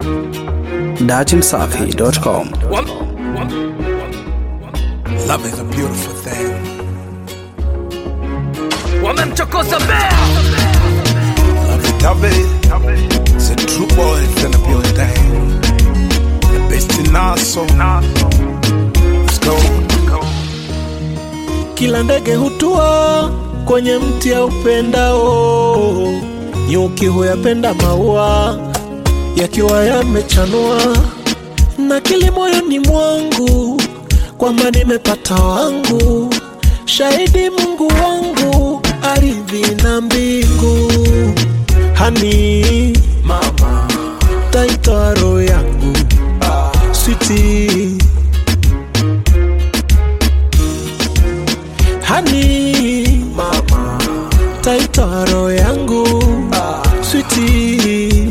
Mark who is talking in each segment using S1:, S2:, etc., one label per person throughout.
S1: DajimSafi.com.
S2: Love is a beautiful thing.
S3: Wamemchokoza bea.
S2: Love it. It's a true boy in the building. The best in Naso. Let's go.
S4: Kila ndege hutua kwenye mti ya upendao, nyuki huyapenda maua yakiwa yamechanua, na kili moyoni mwangu kwamba nimepata wangu, shahidi Mungu wangu, ardhi na mbingu. Hani mama, taitoa roho yangu, sweetie. Hani mama, taitoa roho yangu, sweetie.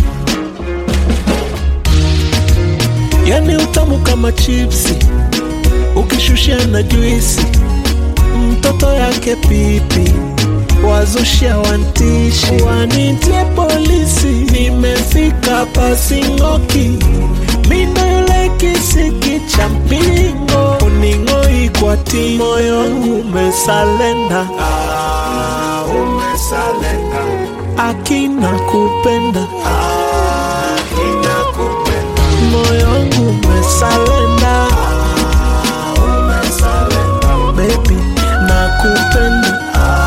S4: Yani utamu kama chipsi ukishushia na juisi, mtoto yake pipi wazushia wantishi, wanitie polisi. Nimefika pasingoki, mina yule kisiki cha mpingo, uningoi kwa ti. Moyo wangu umesalenda, umesalenda. Akina kupenda, akina kupenda. Moyo wangu umesalenda, umesalenda. Baby, nakupenda.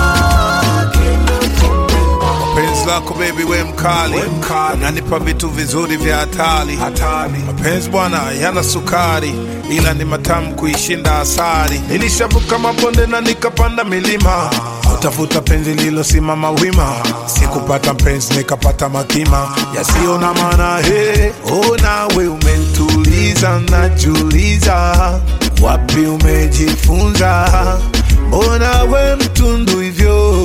S2: Mapenzi lako baby we mkali. Unanipa vitu vizuri vya hatari. Mapenzi bwana yana sukari, ila ni matamu kuishinda asali. Nilishavuka mabonde na nikapanda milima, utafuta penzi lilo simama wima. Sikupata mpenzi nikapata makima yasiyo na maana. Oh, nawe umenituliza, najiuliza wapi umejifunza. Oh, nawe mtundu hivyo.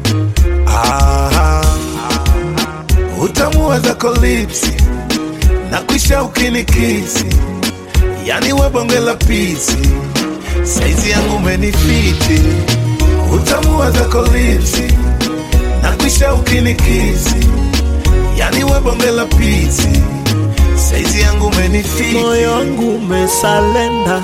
S2: Utamu zako lipsi na kuisha ukinikisi, yani we bonge la pisi, saizi yangu menifiti. Utamu zako lipsi na kuisha ukinikisi, yani we bonge la pisi, saizi yangu menifiti.
S4: Moyo wangu umesalenda,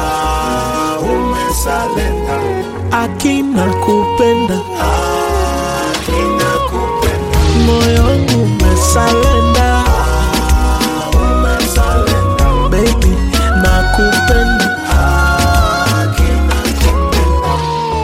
S4: umesalenda. Akina kupenda, akina kupenda. Moyo wangu umesalenda, umesalenda. Baby, nakupenda, akina kupenda.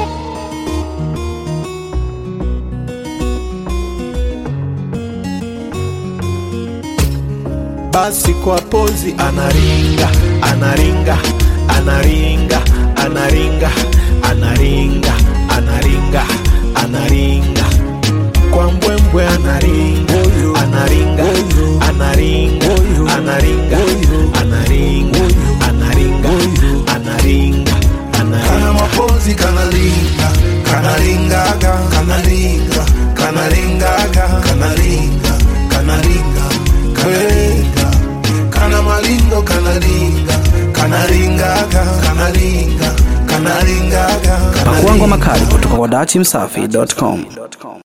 S4: Basi kwa pozi anaringa, anaringa, anaringa, anaringa, anaringa, anaringa, anaringa. Kwa mbwembwe anaringa, anaringa, anaringa, anaringa, anaringa, anaringa, anaringa, anaringa.
S2: Kana mapozi kanalinga, kanaringaga, kanaringa, kanaringaga, kanaringa, kanaringa, kanaringa. Kana malingo kanaringa, kanaringaga, kanaringa, kanaringaga.
S1: Pakuangwa makali kutoka kwa DajimSafi.com.